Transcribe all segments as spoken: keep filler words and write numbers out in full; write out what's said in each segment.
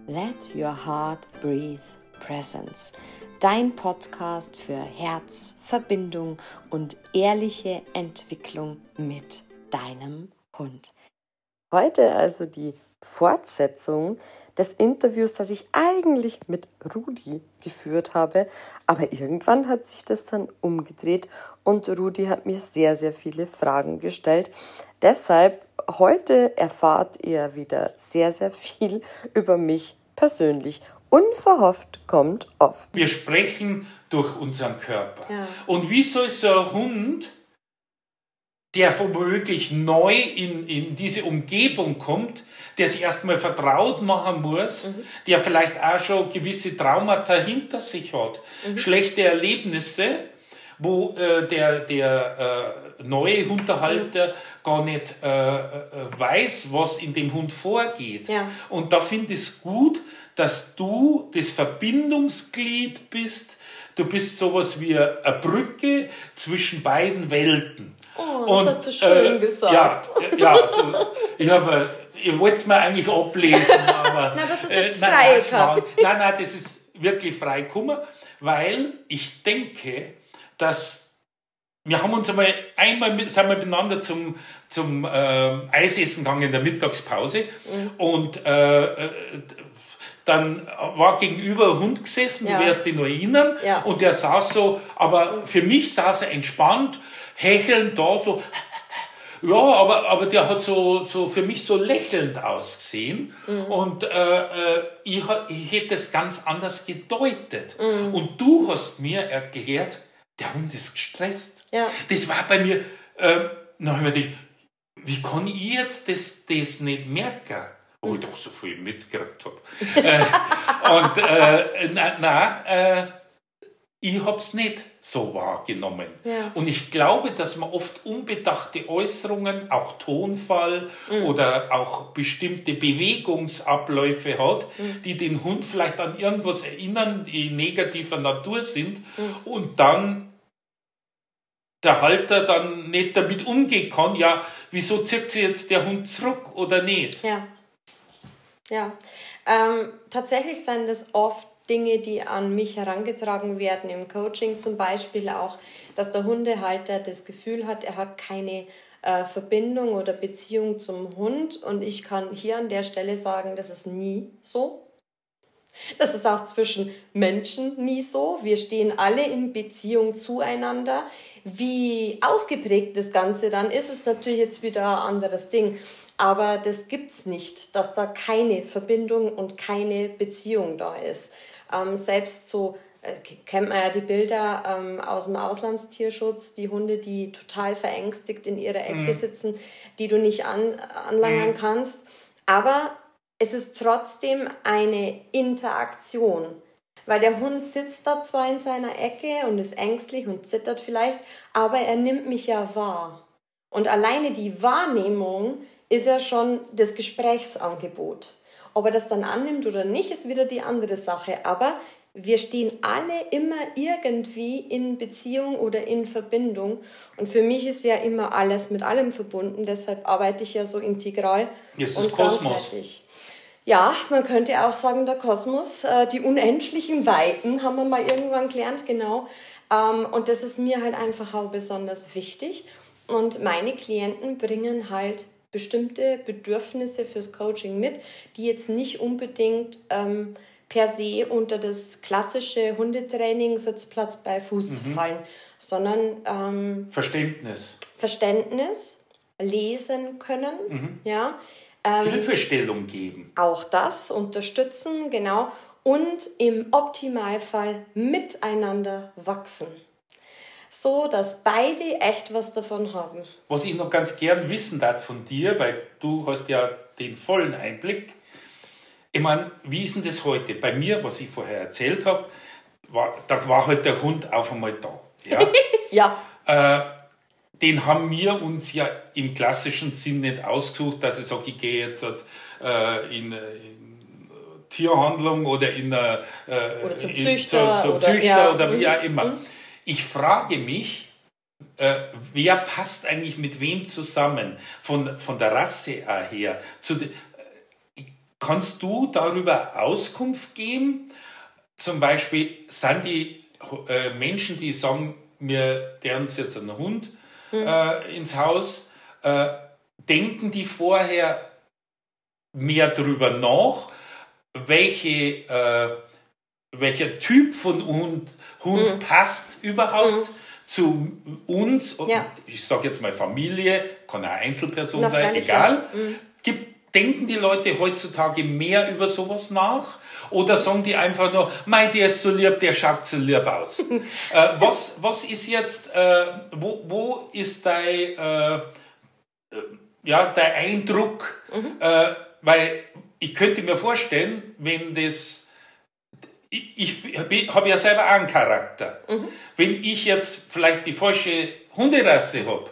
Let Your Heart Breathe Presence. Dein Podcast für Herz, Verbindung und ehrliche Entwicklung mit deinem Hund. Heute also die Fortsetzung des Interviews, das ich eigentlich mit Rudi geführt habe, aber irgendwann hat sich das dann umgedreht und Rudi hat mir sehr, sehr viele Fragen gestellt. Deshalb heute erfahrt ihr wieder sehr, sehr viel über mich persönlich. Unverhofft kommt oft. Wir sprechen durch unseren Körper. Ja. Und wie soll so ein Hund, der womöglich neu in, in diese Umgebung kommt, der sich erstmal vertraut machen muss, mhm. der vielleicht auch schon gewisse Traumata hinter sich hat, mhm. schlechte Erlebnisse, wo äh, der, der äh, neue Hundehalter mhm. gar nicht äh, äh, weiß, was in dem Hund vorgeht. Ja. Und da finde ich es gut, dass du das Verbindungsglied bist. Du bist sowas wie eine Brücke zwischen beiden Welten. Oh, das und, hast du schön äh, gesagt. Ja, ja du, ich, habe, ich wollte es mir eigentlich ablesen, aber... Nein, das ist jetzt äh, frei nein, gehabt. Nein, nein, das ist wirklich frei gekommen, weil ich denke, dass... Wir haben uns einmal, einmal mit, sind wir miteinander zum, zum äh, Eisessen gegangen in der Mittagspause mhm. und äh, äh, dann war gegenüber ein Hund gesessen, ja. du wirst dich noch erinnern, ja. und der saß so, aber für mich saß er entspannt, hechelnd da so, ja, aber, aber der hat so, so für mich so lächelnd ausgesehen mhm. und äh, äh, ich, ich hätte es ganz anders gedeutet. Mhm. Und du hast mir erklärt, der Hund ist gestresst. Ja. Das war bei mir, äh, dann habe ich mir gedacht, wie kann ich jetzt das, das nicht merken? Wo ich doch so viel mitgekriegt habe. äh, und äh, na, na äh, ich habe es nicht so wahrgenommen. Ja. Und ich glaube, dass man oft unbedachte Äußerungen, auch Tonfall mhm. oder auch bestimmte Bewegungsabläufe hat, mhm. die den Hund vielleicht an irgendwas erinnern, die negativer Natur sind mhm. und dann der Halter dann nicht damit umgehen kann, ja, wieso zieht sich jetzt der Hund zurück oder nicht? Ja. Ja, ähm, tatsächlich sind das oft Dinge, die an mich herangetragen werden im Coaching, zum Beispiel auch, dass der Hundehalter das Gefühl hat, er hat keine äh, Verbindung oder Beziehung zum Hund, und ich kann hier an der Stelle sagen, das ist nie so. Das ist auch zwischen Menschen nie so. Wir stehen alle in Beziehung zueinander. Wie ausgeprägt das Ganze dann ist, ist natürlich jetzt wieder ein anderes Ding. Aber das gibt's nicht, dass da keine Verbindung und keine Beziehung da ist. Ähm, selbst so äh, kennt man ja die Bilder ähm, aus dem Auslandstierschutz, die Hunde, die total verängstigt in ihrer Ecke mhm. sitzen, die du nicht an, anlangen mhm. kannst. Aber es ist trotzdem eine Interaktion. Weil der Hund sitzt da zwar in seiner Ecke und ist ängstlich und zittert vielleicht, aber er nimmt mich ja wahr. Und alleine die Wahrnehmung ist ja schon das Gesprächsangebot. Ob er das dann annimmt oder nicht, ist wieder die andere Sache. Aber wir stehen alle immer irgendwie in Beziehung oder in Verbindung. Und für mich ist ja immer alles mit allem verbunden. Deshalb arbeite ich ja so integral Jetzt und ist Kosmos. ganzheitlich. Ja, man könnte auch sagen, der Kosmos, äh, die unendlichen Weiten, haben wir mal irgendwann gelernt, genau. Ähm, und das ist mir halt einfach auch besonders wichtig. Und meine Klienten bringen halt bestimmte Bedürfnisse fürs Coaching mit, die jetzt nicht unbedingt ähm, per se unter das klassische Hundetraining Sitzplatz bei Fuß mhm. fallen, sondern ähm, Verständnis. Verständnis, lesen können, mhm. ja. Ähm, Hilfestellung geben. Auch das, unterstützen, genau. Und im Optimalfall miteinander wachsen. So, dass beide echt was davon haben. Was ich noch ganz gern wissen darf von dir, weil du hast ja den vollen Einblick. Ich meine, wie ist denn das heute? Bei mir, was ich vorher erzählt habe, war, da war halt der Hund auf einmal da. Ja. ja. Äh, den haben wir uns ja im klassischen Sinn nicht ausgesucht, dass ich sage, ich gehe jetzt äh, in, in Tierhandlung oder in äh, oder zum in, Züchter, zu, zum oder, Züchter ja. oder wie auch immer. Mhm. Ich frage mich, äh, wer passt eigentlich mit wem zusammen, von, von der Rasse her. Zu de, kannst du darüber Auskunft geben? Zum Beispiel sind die äh, Menschen, die sagen, wir der uns jetzt einen Hund mhm. äh, ins Haus, äh, denken die vorher mehr darüber nach, welche, äh, welcher Typ von Hund, Hund mhm. passt überhaupt mhm. zu uns, und ja. ich sage jetzt mal Familie, kann eine Einzelperson Na, sein, egal. Ja. Mhm. Gibt, denken die Leute heutzutage mehr über sowas nach? Oder sagen die einfach nur, mei, der ist so lieb, der schaut so lieb aus? äh, was, was ist jetzt, äh, wo, wo ist dein, äh, ja, dein Eindruck? Mhm. Äh, weil ich könnte mir vorstellen, wenn das, ich, ich habe ja selber auch einen Charakter. Mhm. Wenn ich jetzt vielleicht die falsche Hunderasse habe,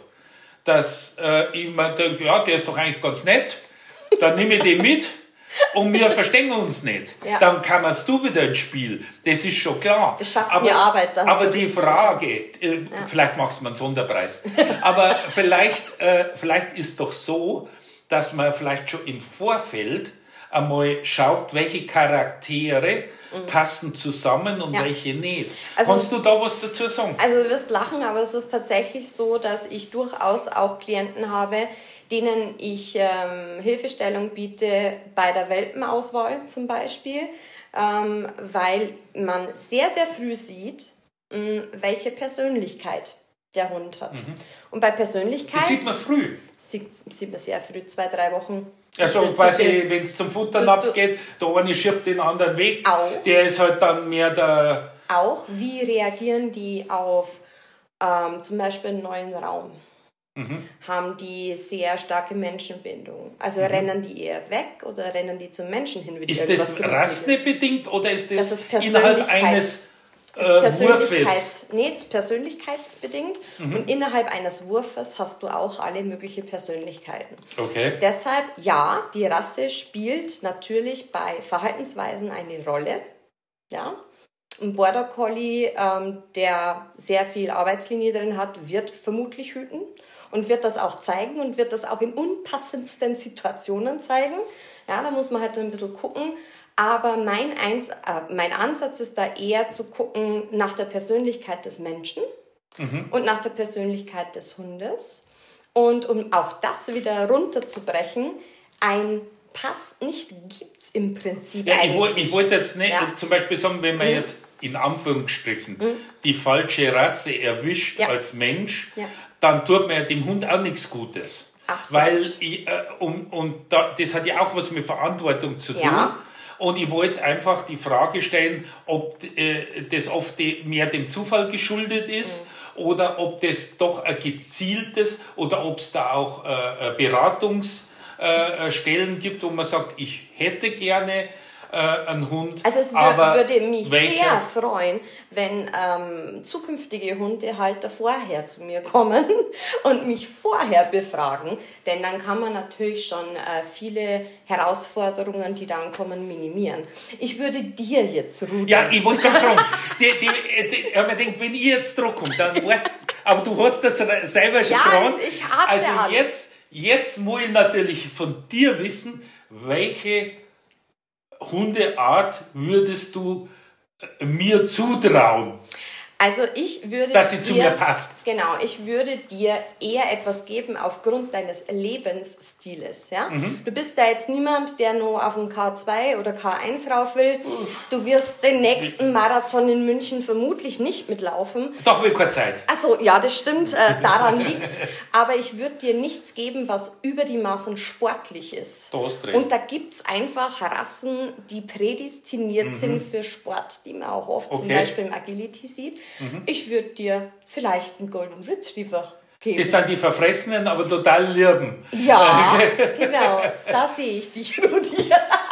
dass äh, ich mir denke, ja, der ist doch eigentlich ganz nett, dann nehme ich den mit und wir verstehen uns nicht. Ja. Dann kamst du wieder ins Spiel. Das ist schon klar. Das schafft aber, mir Arbeit. Das aber die Frage, äh, ja. vielleicht machst du mal einen Sonderpreis, aber vielleicht, äh, vielleicht ist doch so, dass man vielleicht schon im Vorfeld einmal schaut, welche Charaktere mhm. passen zusammen und ja. welche nicht. Also, kannst du da was dazu sagen? Also du wirst lachen, aber es ist tatsächlich so, dass ich durchaus auch Klienten habe, denen ich ähm, Hilfestellung biete bei der Welpenauswahl zum Beispiel, ähm, weil man sehr, sehr früh sieht, mh, welche Persönlichkeit der Hund hat. Mhm. Und bei Persönlichkeit... Das sieht man früh. Sieht, sieht man sehr früh, zwei, drei Wochen. Also quasi, wenn es zum Futtern abgeht, der eine schiebt den anderen weg, auch, der ist halt dann mehr der... Auch, wie reagieren die auf ähm, zum Beispiel einen neuen Raum? Mhm. Haben die sehr starke Menschenbindung? Also mhm. rennen die eher weg oder rennen die zum Menschen hin? Ist das rassebedingt oder ist das, das ist innerhalb eines Das äh, Persönlichkeits, nee, das ist persönlichkeitsbedingt mhm. und innerhalb eines Wurfes hast du auch alle möglichen Persönlichkeiten. Okay. Deshalb, ja, die Rasse spielt natürlich bei Verhaltensweisen eine Rolle. Ja? Ein Border Collie, ähm, der sehr viel Arbeitslinie drin hat, wird vermutlich hüten und wird das auch zeigen und wird das auch in unpassendsten Situationen zeigen. Ja, da muss man halt ein bisschen gucken. Aber mein, Eins, äh, mein Ansatz ist da eher zu gucken nach der Persönlichkeit des Menschen mhm. und nach der Persönlichkeit des Hundes. Und um auch das wieder runterzubrechen, ein Pass nicht gibt es im Prinzip ja, eigentlich ich wollte, nicht. Ich wollte jetzt nicht, ja. zum Beispiel sagen, wenn man mhm. jetzt in Anführungsstrichen mhm. die falsche Rasse erwischt ja. als Mensch, ja. dann tut man ja dem Hund auch nichts Gutes. Absolut. Weil ich, äh, und, und da, das hat ja auch was mit Verantwortung zu tun. Ja. Und ich wollte einfach die Frage stellen, ob äh, das oft de, mehr dem Zufall geschuldet ist mhm. oder ob das doch ein gezieltes oder ob es da auch äh, Beratungsstellen äh, gibt, wo man sagt, ich hätte gerne äh, einen Hund. Also es wür- würde mich welcher? sehr freuen, wenn ähm, zukünftige Hundehalter vorher zu mir kommen und mich vorher befragen, denn dann kann man natürlich schon äh, viele Herausforderungen, die dann kommen, minimieren. Ich würde dir jetzt rudern. Ja, ich wollte gerade fragen, die, die, die, die, man denkt, wenn ich jetzt drauf komme, dann weißt aber du hast das selber schon ja, dran. Das, ich hab's also ja jetzt, jetzt muss ich natürlich von dir wissen, welche Hundeart würdest du mir zutrauen? Also ich würde dass sie dir, zu mir passt. Genau, ich würde dir eher etwas geben aufgrund deines Lebensstiles. Ja? Mhm. Du bist da jetzt niemand, der nur auf den K zwei oder K eins rauf will. Du wirst den nächsten Marathon in München vermutlich nicht mitlaufen. Doch, will keine Zeit. Achso, ja, das stimmt, äh, daran liegt's. Aber ich würde dir nichts geben, was über die Maßen sportlich ist. Du hast recht. Und da gibt es einfach Rassen, die prädestiniert mhm. sind für Sport, die man auch oft okay. zum Beispiel im Agility sieht. Mhm. Ich würde dir vielleicht einen Golden Retriever geben. Das sind die Verfressenen, aber total lieben. Ja, genau. Da sehe ich dich, Rudi.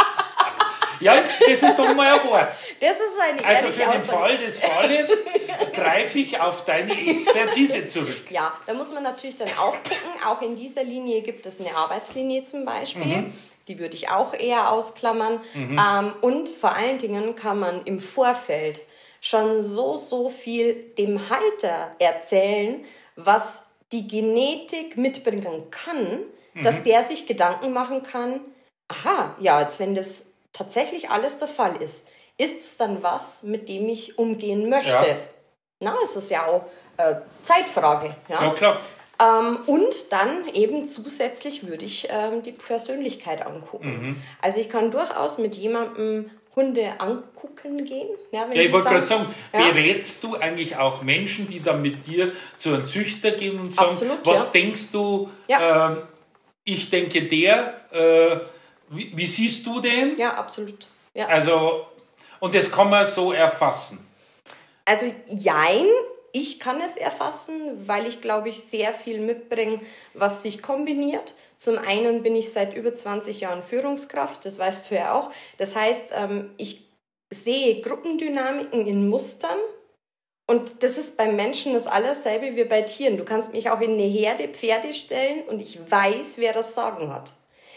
Ja, das ist doch mal ein Wort. Das ist eine Also für den Fall des Falles greife ich auf deine Expertise zurück. Ja, da muss man natürlich dann auch gucken. Auch in dieser Linie gibt es eine Arbeitslinie zum Beispiel. Mhm. Die würde ich auch eher ausklammern. Mhm. Ähm, und vor allen Dingen kann man im Vorfeld schon so, so viel dem Halter erzählen, was die Genetik mitbringen kann, mhm. dass der sich Gedanken machen kann, aha, ja, jetzt wenn das tatsächlich alles der Fall ist, ist es dann was, mit dem ich umgehen möchte? Ja. Na, es ist ja auch äh, Zeitfrage. Ja, ja klar. Ähm, und dann eben zusätzlich würde ich ähm, die Persönlichkeit angucken. Mhm. Also ich kann durchaus mit jemandem Hunde angucken gehen. Ja, wenn ja, ich wollte gerade sagen, ja. berätst du eigentlich auch Menschen, die dann mit dir zu einem Züchter gehen und sagen, Absolut, was ja. denkst du, ja. äh, ich denke der, äh, wie, wie siehst du den? Ja, absolut. Ja. Also, und das kann man so erfassen? Also jein, ich kann es erfassen, weil ich, glaube ich, sehr viel mitbringe, was sich kombiniert. Zum einen bin ich seit über zwanzig Jahren Führungskraft, das weißt du ja auch. Das heißt, ich sehe Gruppendynamiken in Mustern und das ist beim Menschen das Allerselbe wie bei Tieren. Du kannst mich auch in eine Herde Pferde stellen und ich weiß, wer das Sagen hat.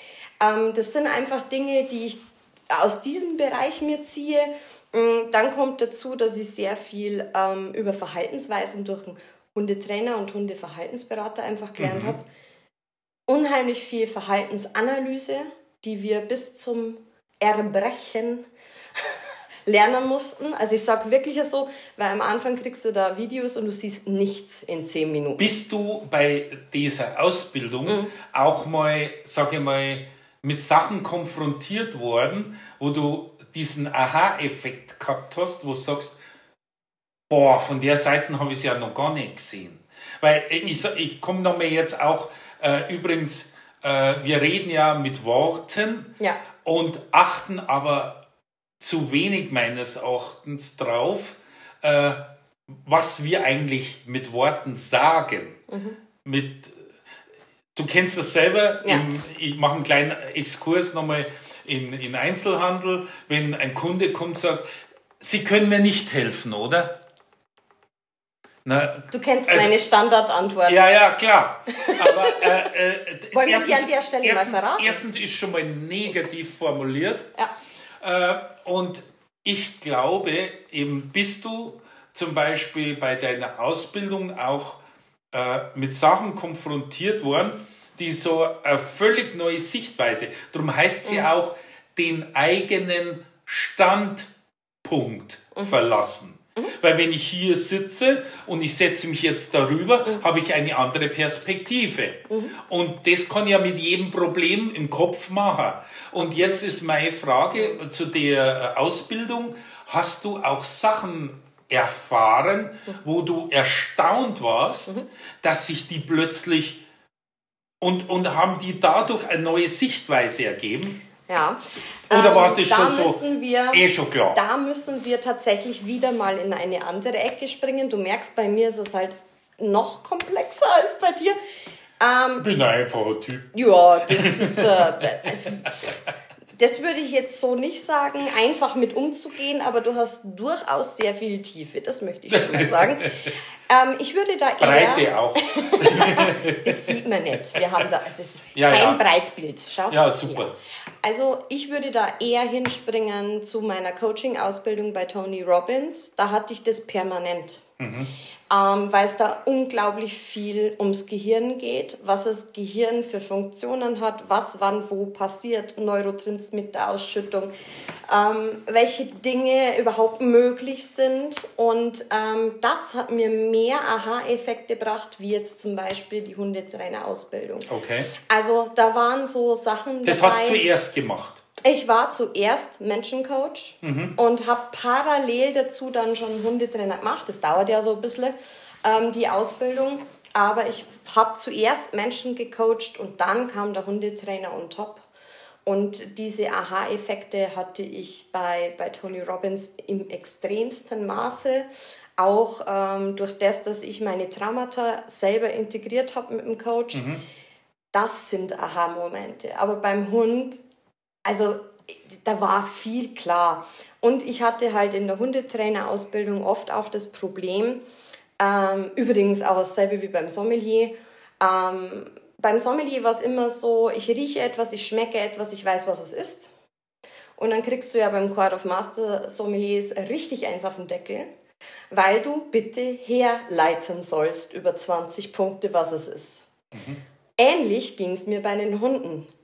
Das sind einfach Dinge, die ich aus diesem Bereich mir ziehe. Dann kommt dazu, dass ich sehr viel ähm, über Verhaltensweisen durch einen Hundetrainer und Hundeverhaltensberater einfach gelernt mhm. habe. Unheimlich viel Verhaltensanalyse, die wir bis zum Erbrechen lernen mussten. Also ich sage wirklich so, weil am Anfang kriegst du da Videos und du siehst nichts in zehn Minuten. Bist du bei dieser Ausbildung mhm. auch mal, sage ich mal, mit Sachen konfrontiert worden, wo du diesen Aha-Effekt gehabt hast, wo du sagst, boah, von der Seite habe ich es ja noch gar nicht gesehen. Weil ich, ich komme nochmal jetzt auch, äh, übrigens, äh, wir reden ja mit Worten ja. und achten aber zu wenig meines Erachtens drauf, äh, was wir eigentlich mit Worten sagen. Mhm. Mit, du kennst das selber, ja. im, ich mache einen kleinen Exkurs nochmal in, in Einzelhandel, wenn ein Kunde kommt und sagt, Sie können mir nicht helfen, oder? Na, du kennst also, meine Standardantwort. Ja, ja, klar. Aber äh, äh, wollen wir sie an der Stelle erstens, mal verraten? Erstens ist schon mal negativ formuliert. Ja. Äh, und ich glaube, eben bist du zum Beispiel bei deiner Ausbildung auch äh, mit Sachen konfrontiert worden, die so eine völlig neue Sichtweise, darum heißt sie mhm. auch, den eigenen Standpunkt mhm. verlassen. Mhm. Weil wenn ich hier sitze und ich setze mich jetzt darüber, mhm. habe ich eine andere Perspektive. Mhm. Und das kann ja mit jedem Problem im Kopf machen. Und Absolut. Jetzt ist meine Frage mhm. zu der Ausbildung, hast du auch Sachen erfahren, mhm. wo du erstaunt warst, mhm. dass sich die plötzlich Und, und haben die dadurch eine neue Sichtweise ergeben? Ja. Oder war das ähm, schon da so müssen wir, eh schon klar? Da müssen wir tatsächlich wieder mal in eine andere Ecke springen. Du merkst, bei mir ist es halt noch komplexer als bei dir. Ähm, ich bin ein einfacher Typ. Ja, das ist... Äh, das würde ich jetzt so nicht sagen, einfach mit umzugehen, aber du hast durchaus sehr viel Tiefe, das möchte ich schon mal sagen. ähm, ich würde da eher... Breite auch. Das sieht man nicht. Wir haben da das ja, kein ja. Breitbild. Schau. Ja, super. Ja. Also ich würde da eher hinspringen zu meiner Coaching-Ausbildung bei Tony Robbins. Da hatte ich das permanent. Mhm. Ähm, weil es da unglaublich viel ums Gehirn geht, was das Gehirn für Funktionen hat, was wann wo passiert, Neurotransmitterausschüttung, ähm, welche Dinge überhaupt möglich sind. Und ähm, das hat mir mehr Aha-Effekte gebracht, wie jetzt zum Beispiel die Hundetrainerausbildung. Okay. Also da waren so Sachen Das dabei. hast du zuerst gemacht? Ich war zuerst Menschencoach mhm. und habe parallel dazu dann schon Hundetrainer gemacht. Das dauert ja so ein bisschen, ähm, die Ausbildung. Aber ich habe zuerst Menschen gecoacht und dann kam der Hundetrainer on top. Und diese Aha-Effekte hatte ich bei, bei Tony Robbins im extremsten Maße. Auch ähm, durch das, dass ich meine Traumata selber integriert habe mit dem Coach. Mhm. Das sind Aha-Momente. Aber beim Hund... Also da war viel klar. Und ich hatte halt in der Hundetrainerausbildung oft auch das Problem, ähm, übrigens auch dasselbe wie beim Sommelier. Ähm, beim Sommelier war es immer so, ich rieche etwas, ich schmecke etwas, ich weiß, was es ist. Und dann kriegst du ja beim Court of Master Sommeliers richtig eins auf den Deckel, weil du bitte herleiten sollst über zwanzig Punkte, was es ist. Mhm. Ähnlich ging es mir bei den Hunden.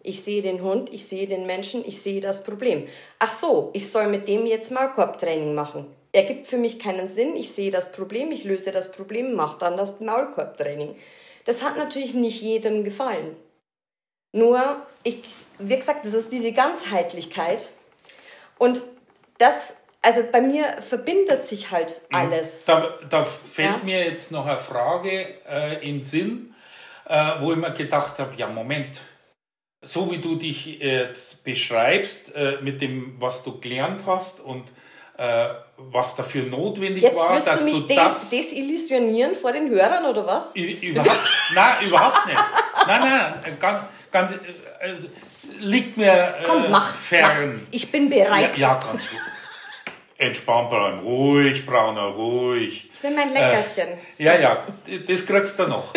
Ich sehe den Hund, ich sehe den Menschen, ich sehe das Problem. Ach so, ich soll mit dem jetzt Maulkorbtraining machen. Ergibt für mich keinen Sinn. Ich sehe das Problem, ich löse das Problem, mache dann das Maulkorbtraining. Das hat natürlich nicht jedem gefallen. Nur, ich, wie gesagt, das ist diese Ganzheitlichkeit. Und das, also bei mir verbindet sich halt alles. Da, da fällt ja? mir jetzt noch eine Frage äh, in den Sinn, äh, wo ich mir gedacht habe, ja Moment, so wie du dich jetzt beschreibst, äh, mit dem, was du gelernt hast und äh, was dafür notwendig jetzt war, dass du mich du de- das... desillusionieren vor den Hörern, oder was? Überhaupt, nein, überhaupt nicht. Nein, nein, ganz, ganz äh, liegt mir äh, Komm, mach, fern. Mach. Ich bin bereit. Ja, ja, ganz entspannt bleiben, ruhig, Brauner, ruhig. Ich will mein Leckerchen. Äh, so. Ja, ja, das kriegst du noch.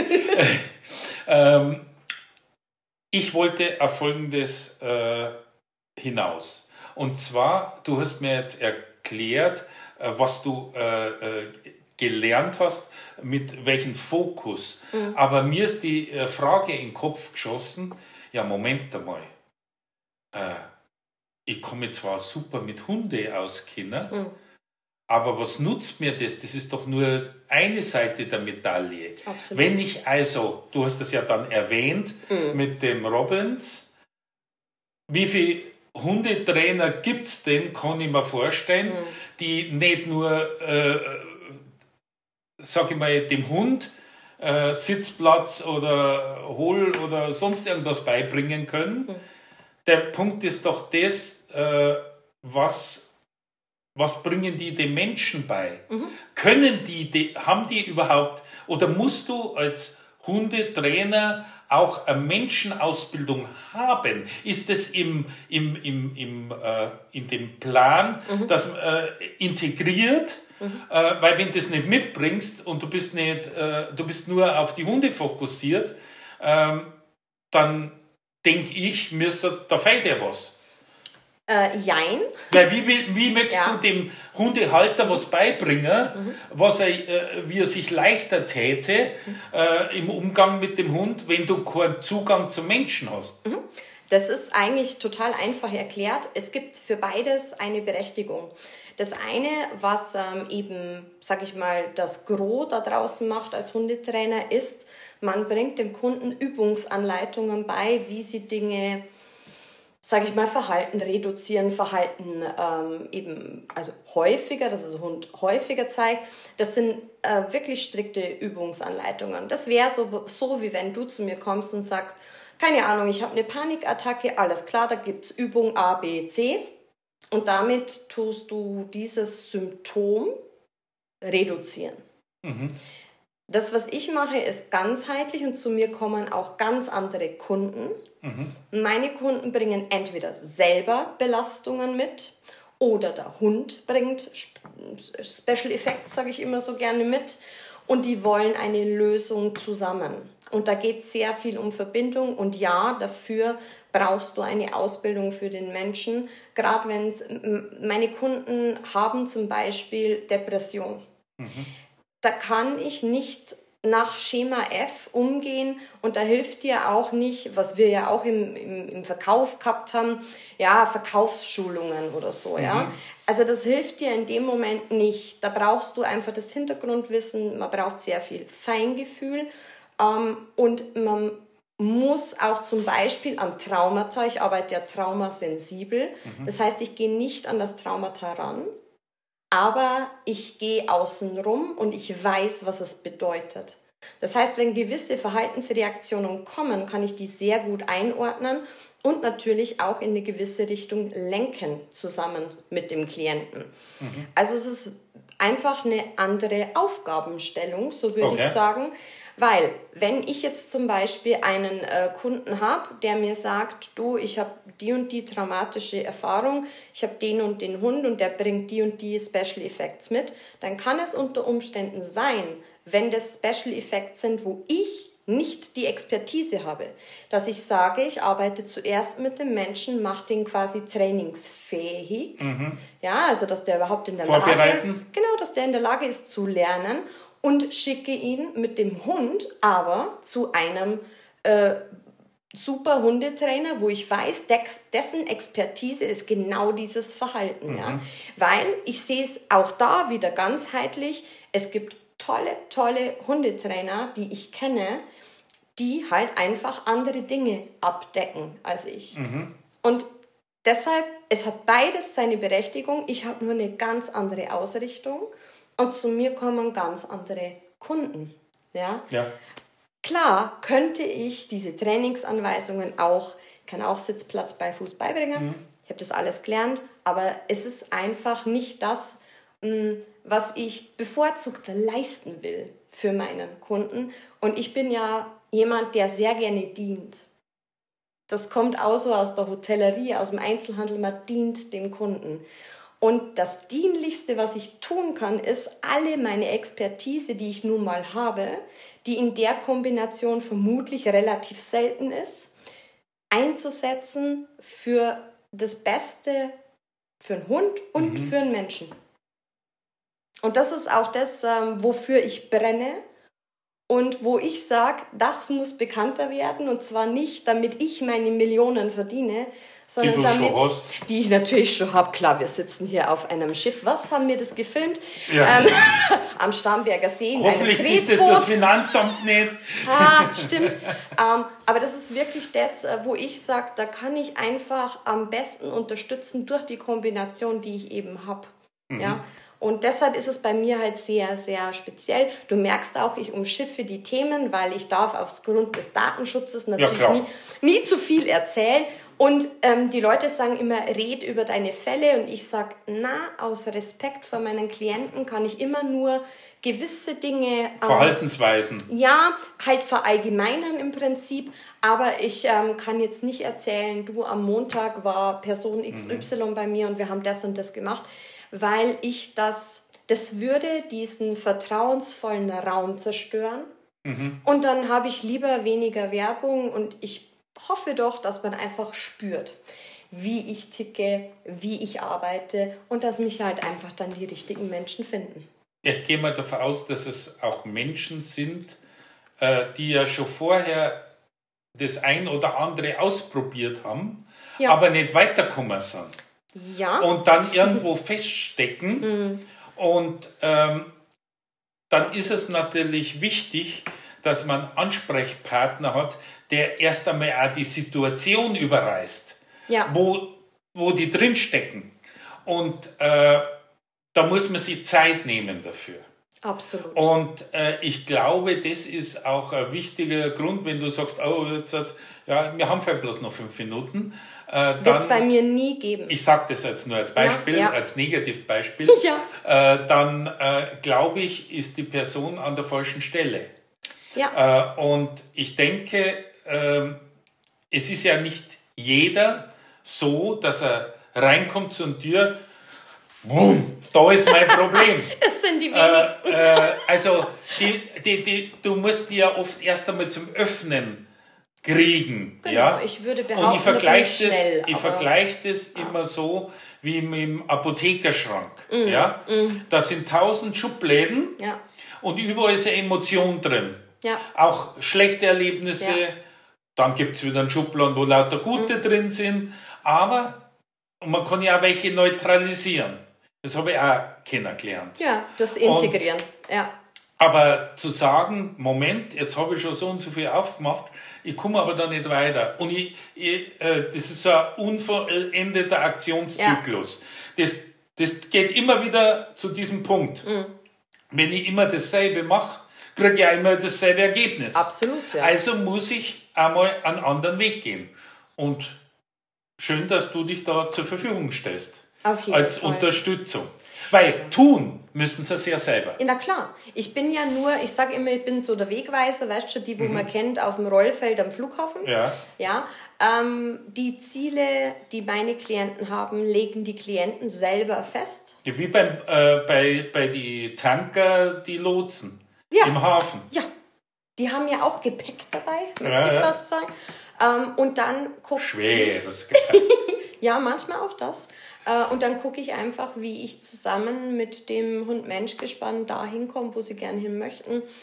ähm, ich wollte auf Folgendes äh, hinaus. Und zwar, du hast mir jetzt erklärt, äh, was du äh, äh, gelernt hast, mit welchem Fokus. Mhm. Aber mir ist die äh, Frage in den Kopf geschossen, ja, Moment einmal. Äh, ich komme zwar super mit Hunde auskennen, mhm. aber was nutzt mir das? Das ist doch nur eine Seite der Medaille. Absolut. Wenn ich also, du hast das ja dann erwähnt, mhm. mit dem Robbins, wie viele Hundetrainer gibt es denn, kann ich mir vorstellen, mhm. die nicht nur, äh, sag ich mal, dem Hund äh, Sitzplatz oder Hol oder sonst irgendwas beibringen können. Mhm. Der Punkt ist doch das, äh, was, was bringen die den Menschen bei? Mhm. Können die, die, haben die überhaupt, oder musst du als Hundetrainer auch eine Menschenausbildung haben? Ist es im, im, im, im, äh, in dem Plan, mhm. das äh, integriert? Mhm. Äh, weil wenn du das nicht mitbringst und du bist, nicht, äh, du bist nur auf die Hunde fokussiert, ähm, dann denke ich, müsste, da fehlt ja was. Äh, jein. Weil wie, wie, wie möchtest ja. du dem Hundehalter was beibringen, mhm. was er, äh, wie er sich leichter täte mhm. äh, im Umgang mit dem Hund, wenn du keinen Zugang zum Menschen hast? Mhm. Das ist eigentlich total einfach erklärt. Es gibt für beides eine Berechtigung. Das eine, was ähm, eben, sag ich mal, das Gros da draußen macht als Hundetrainer, ist, man bringt dem Kunden Übungsanleitungen bei, wie sie Dinge, sage ich mal, Verhalten reduzieren, Verhalten ähm, eben, also häufiger, dass der Hund häufiger zeigt. Das sind äh, wirklich strikte Übungsanleitungen. Das wäre so, so, wie wenn du zu mir kommst und sagst, keine Ahnung, ich habe eine Panikattacke, alles klar, da gibt es Übung A, B, C. Und damit tust du dieses Symptom reduzieren. Mhm. Das, was ich mache, ist ganzheitlich und zu mir kommen auch ganz andere Kunden. Mhm. Meine Kunden bringen entweder selber Belastungen mit oder der Hund bringt Special Effects, sage ich immer so gerne, mit. Und die wollen eine Lösung zusammen. Und da geht es sehr viel um Verbindung. Und ja, dafür brauchst du eine Ausbildung für den Menschen. Gerade wenn meine Kunden haben zum Beispiel Depression. Mhm. Da kann ich nicht nach Schema F umgehen und da hilft dir auch nicht, was wir ja auch im, im, im Verkauf gehabt haben, ja, Verkaufsschulungen oder so, mhm. ja. Also das hilft dir in dem Moment nicht. Da brauchst du einfach das Hintergrundwissen, man braucht sehr viel Feingefühl ähm, und man muss auch zum Beispiel an Traumata, ich arbeite ja traumasensibel, mhm. das heißt, ich gehe nicht an das Traumata ran, aber ich gehe außen rum und ich weiß, was es bedeutet. Das heißt, wenn gewisse Verhaltensreaktionen kommen, kann ich die sehr gut einordnen und natürlich auch in eine gewisse Richtung lenken, zusammen mit dem Klienten. Mhm. Also es ist einfach eine andere Aufgabenstellung, so würde okay. ich sagen. Weil, wenn ich jetzt zum Beispiel einen äh, Kunden habe, der mir sagt, du, ich habe die und die traumatische Erfahrung, ich habe den und den Hund und der bringt die und die Special Effects mit, dann kann es unter Umständen sein, wenn das Special Effects sind, wo ich nicht die Expertise habe, dass ich sage, ich arbeite zuerst mit dem Menschen, mache den quasi trainingsfähig, mhm. ja, also dass der überhaupt in der Lage, genau, dass der in der Lage ist zu lernen. Und schicke ihn mit dem Hund aber zu einem äh, super Hundetrainer, wo ich weiß, dessen Expertise ist genau dieses Verhalten. Mhm. Ja? Weil ich sehe es auch da wieder ganzheitlich. Es gibt tolle, tolle Hundetrainer, die ich kenne, die halt einfach andere Dinge abdecken als ich. Mhm. Und deshalb, es hat beides seine Berechtigung. Ich habe nur eine ganz andere Ausrichtung und zu mir kommen ganz andere Kunden. Ja? Ja. Klar könnte ich diese Trainingsanweisungen auch, kann auch Sitzplatz bei Fuß beibringen. Mhm. Ich habe das alles gelernt, aber es ist einfach nicht das, was ich bevorzugt leisten will für meinen Kunden. Und ich bin ja jemand, der sehr gerne dient. Das kommt auch so aus der Hotellerie, aus dem Einzelhandel, man dient dem Kunden. Und das Dienlichste, was ich tun kann, ist, alle meine Expertise, die ich nun mal habe, die in der Kombination vermutlich relativ selten ist, einzusetzen für das Beste für einen Hund und mhm. für einen Menschen. Und das ist auch das, wofür ich brenne und wo ich sage, das muss bekannter werden. Und zwar nicht, damit ich meine Millionen verdiene, sondern die damit, die ich natürlich schon habe. Klar, wir sitzen hier auf einem Schiff. Was haben wir das gefilmt? Ja. Ähm, am Starnberger See in Hoffentlich einem Tretboot. Sieht das das Finanzamt nicht. Ah, stimmt. ähm, aber das ist wirklich das, wo ich sage, da kann ich einfach am besten unterstützen durch die Kombination, die ich eben habe. Mhm. Ja? Und deshalb ist es bei mir halt sehr, sehr speziell. Du merkst auch, ich umschiffe die Themen, weil ich darf aufgrund des Datenschutzes natürlich ja, nie, nie zu viel erzählen. Und ähm, die Leute sagen immer, red über deine Fälle. Und ich sage, na, aus Respekt vor meinen Klienten kann ich immer nur gewisse Dinge... Ähm, Verhaltensweisen. Ja, halt verallgemeinern im Prinzip. Aber ich ähm, kann jetzt nicht erzählen, du, am Montag war Person X Y mhm. bei mir und wir haben das und das gemacht. Weil ich das, das würde diesen vertrauensvollen Raum zerstören. Mhm. Und dann habe ich lieber weniger Werbung und ich hoffe doch, dass man einfach spürt, wie ich ticke, wie ich arbeite und dass mich halt einfach dann die richtigen Menschen finden. Ich gehe mal davon aus, dass es auch Menschen sind, die ja schon vorher das ein oder andere ausprobiert haben, ja. aber nicht weitergekommen sind. Ja. Und dann irgendwo feststecken. Mm. Und ähm, dann ist es natürlich wichtig, dass man einen Ansprechpartner hat, der erst einmal auch die Situation überreißt, ja. wo, wo die drinstecken. Und äh, da muss man sich Zeit nehmen dafür. Absolut. Und äh, ich glaube, das ist auch ein wichtiger Grund, wenn du sagst, oh, jetzt hat, ja, wir haben vielleicht bloß noch fünf Minuten. Äh, Wird es bei mir nie geben. Ich sage das jetzt nur als Beispiel, ja, ja. als Negativbeispiel. Ja. Äh, dann äh, glaube ich, ist die Person an der falschen Stelle. Ja. Äh, und ich denke, äh, es ist ja nicht jeder so, dass er reinkommt zur Tür, boom, da ist mein Problem. Das sind die wenigsten. Äh, äh, also die, die, die, du musst die ja oft erst einmal zum Öffnen kriegen. Genau, ja? Ich würde behaupten, und ich vergleiche das, schnell, ich vergleich das ja. immer so wie mit dem Apothekerschrank. Mm, ja? Mm. Da sind tausend Schubläden ja. und überall ist eine Emotion drin. Ja. Auch schlechte Erlebnisse, ja. dann gibt es wieder einen Schubladen, wo lauter gute mm. drin sind, aber man kann ja auch welche neutralisieren. Das habe ich auch kennengelernt. Ja, das Integrieren. Und, ja. Aber zu sagen, Moment, jetzt habe ich schon so und so viel aufgemacht, ich komme aber da nicht weiter. Und ich, ich, äh, das ist so ein unvollendeter Aktionszyklus. Ja. Das, das geht immer wieder zu diesem Punkt. Mhm. Wenn ich immer dasselbe mache, kriege ich auch immer dasselbe Ergebnis. Absolut, ja. Also muss ich einmal einen anderen Weg gehen. Und schön, dass du dich da zur Verfügung stellst. Auf jeden als Fall. Unterstützung. Weil tun müssen sie es ja selber. Na klar. Ich bin ja nur, ich sage immer, ich bin so der Wegweiser, weißt du, die, wo mhm. man kennt, auf dem Rollfeld am Flughafen. Ja. Ja. Ähm, die Ziele, die meine Klienten haben, legen die Klienten selber fest. Ja, wie beim, äh, bei, bei die Tanker, die Lotsen ja. im Hafen. Ja. Die haben ja auch Gepäck dabei, möchte ja, ich ja. fast sagen. Ähm, und dann gucke ich... Schweres Ja, manchmal auch das. Und dann gucke ich einfach, wie ich zusammen mit dem Hund-Mensch-Gespann dahin komme, wo sie gerne hin möchten.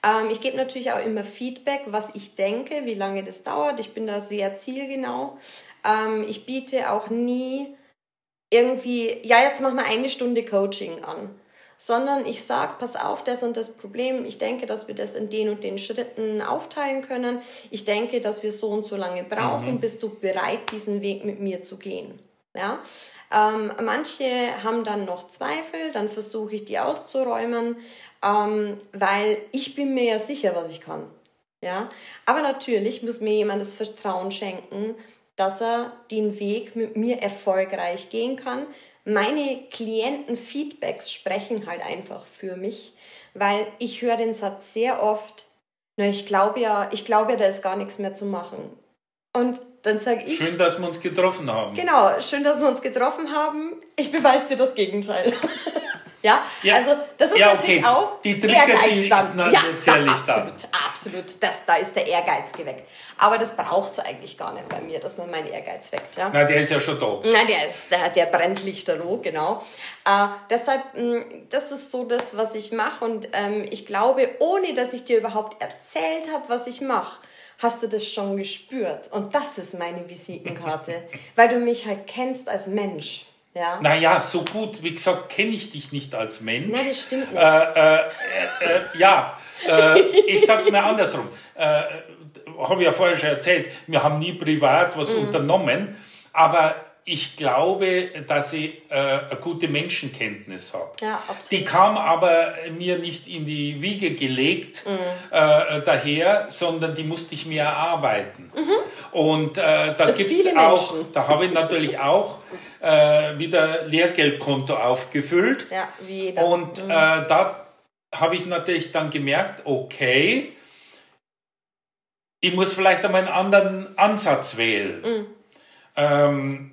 Ähm, ich gebe natürlich auch immer Feedback, was ich denke, wie lange das dauert. Ich bin da sehr zielgenau. Ähm, ich biete auch nie irgendwie, ja, jetzt machen wir eine Stunde Coaching an. Sondern ich sage, pass auf, das und das Problem, ich denke, dass wir das in den und den Schritten aufteilen können. Ich denke, dass wir so und so lange brauchen. Mhm. Bist du bereit, diesen Weg mit mir zu gehen? Ja? Ähm, manche haben dann noch Zweifel, dann versuche ich die auszuräumen, ähm, weil ich bin mir ja sicher, was ich kann. Ja? Aber natürlich muss mir jemand das Vertrauen schenken, dass er den Weg mit mir erfolgreich gehen kann. Meine Klienten-Feedbacks sprechen halt einfach für mich, weil ich höre den Satz sehr oft, na, ich glaube ja, ich glaube ja, da ist gar nichts mehr zu machen. Und dann sage ich... Schön, dass wir uns getroffen haben. Genau, schön, dass wir uns getroffen haben. Ich beweise dir das Gegenteil. Ja, ja, also das ist ja, natürlich okay. auch die Trigger, Ehrgeiz die, dann. Na, ja, natürlich da, absolut, dann. absolut. Das, da ist der Ehrgeiz geweckt. Aber das braucht es eigentlich gar nicht bei mir, dass man meinen Ehrgeiz weckt. Ja? Na, der ist ja schon da. Na, der ist, der, der brennt lichterloh, genau. Äh, deshalb, mh, das ist so das, was ich mache. Und ähm, ich glaube, ohne dass ich dir überhaupt erzählt habe, was ich mache, hast du das schon gespürt. Und das ist meine Visitenkarte, weil du mich halt kennst als Mensch. Ja. Naja, so gut, wie gesagt, kenne ich dich nicht als Mensch. Nein, das stimmt nicht. Äh, äh, äh, ja, äh, ich sag's mir andersrum. Äh, habe ich ja vorher schon erzählt, wir haben nie privat was mhm. unternommen, aber ich glaube, dass ich äh, eine gute Menschenkenntnis habe. Ja, absolut. Die kam aber mir nicht in die Wiege gelegt mhm. äh, daher, sondern die musste ich mir erarbeiten. Mhm. Und äh, da gibt es auch, Menschen. Da habe ich natürlich auch äh, wieder Lehrgeldkonto aufgefüllt. Ja, wie jeder. Und mhm. äh, da habe ich natürlich dann gemerkt, okay, ich muss vielleicht einmal einen anderen Ansatz wählen. Mhm. Ähm,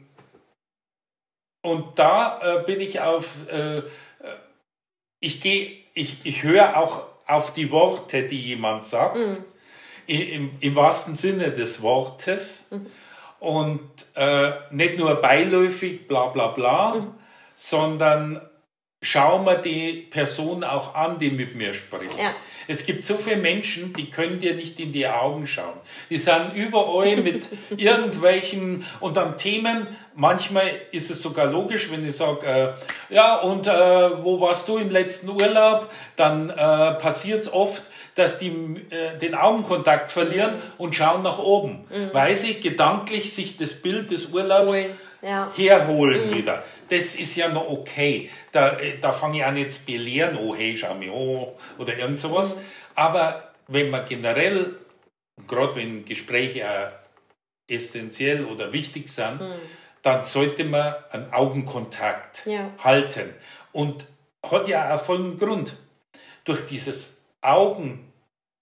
Und da äh, bin ich auf, äh, ich gehe, ich, ich höre auch auf die Worte, die jemand sagt, mm. im, im wahrsten Sinne des Wortes. Mm. Und äh, nicht nur beiläufig, bla bla bla, mm. sondern schau mir die Person auch an, die mit mir spricht. Ja. Es gibt so viele Menschen, die können dir nicht in die Augen schauen. Die sind überall mit irgendwelchen und dann Themen. Manchmal ist es sogar logisch, wenn ich sage, äh, ja, und äh, wo warst du im letzten Urlaub? Dann äh, passiert es oft, dass die äh, den Augenkontakt verlieren mhm. und schauen nach oben, mhm. weil sie gedanklich sich das Bild des Urlaubs ja. herholen mhm. wieder. Das ist ja noch okay. Da, da fange ich an jetzt belehren, oh hey, schau mich an oder irgend sowas. Mhm. Aber wenn man generell, gerade wenn Gespräche auch essentiell oder wichtig sind, mhm. dann sollte man einen Augenkontakt ja. halten. Und hat ja auch vollen Grund. Durch dieses Augen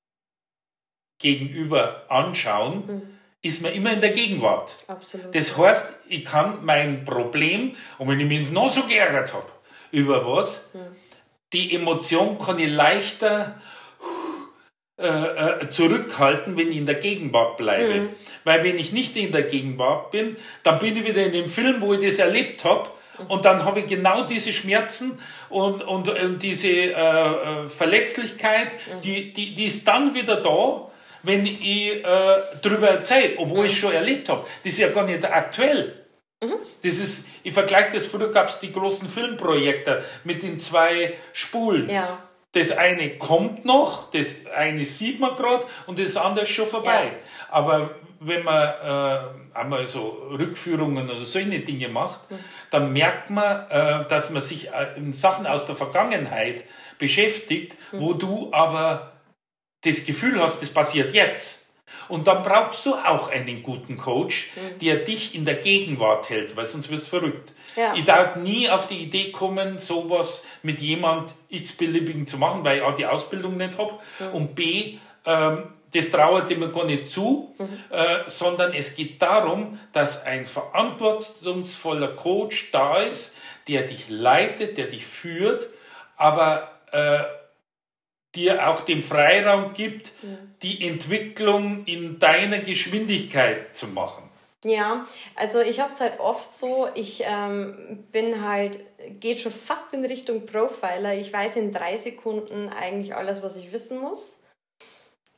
gegenüber anschauen, mhm. ist man immer in der Gegenwart. Absolut. Das heißt, ich kann mein Problem, und wenn ich mich noch so geärgert habe, über was, mhm. die Emotion kann ich leichter äh, äh, zurückhalten, wenn ich in der Gegenwart bleibe. Mhm. Weil wenn ich nicht in der Gegenwart bin, dann bin ich wieder in dem Film, wo ich das erlebt habe, mhm. und dann habe ich genau diese Schmerzen und, und, und diese äh, Verletzlichkeit, mhm. die, die, die ist dann wieder da, wenn ich äh, darüber erzähle, obwohl mhm. ich es schon erlebt habe. Das ist ja gar nicht aktuell. Mhm. Das ist, ich vergleiche das, früher gab es die großen Filmprojekte mit den zwei Spulen. Ja. Das eine kommt noch, das eine sieht man gerade und das andere ist schon vorbei. Ja. Aber wenn man äh, einmal so Rückführungen oder solche Dinge macht, mhm. dann merkt man, äh, dass man sich äh, in Sachen aus der Vergangenheit beschäftigt, mhm. wo du aber das Gefühl hast, das passiert jetzt. Und dann brauchst du auch einen guten Coach, mhm. der dich in der Gegenwart hält, weil sonst wirst du verrückt. Ja. Ich darf nie auf die Idee kommen, sowas mit jemand x-beliebigen zu machen, weil ich A, die Ausbildung nicht habe mhm. und B, ähm, das trauert mir gar nicht zu, mhm. äh, sondern es geht darum, dass ein verantwortungsvoller Coach da ist, der dich leitet, der dich führt, aber äh, dir auch den Freiraum gibt, mhm. die Entwicklung in deiner Geschwindigkeit zu machen. Ja, also ich habe es halt oft so, ich ähm, bin halt, geht schon fast in Richtung Profiler. Ich weiß in drei Sekunden eigentlich alles, was ich wissen muss.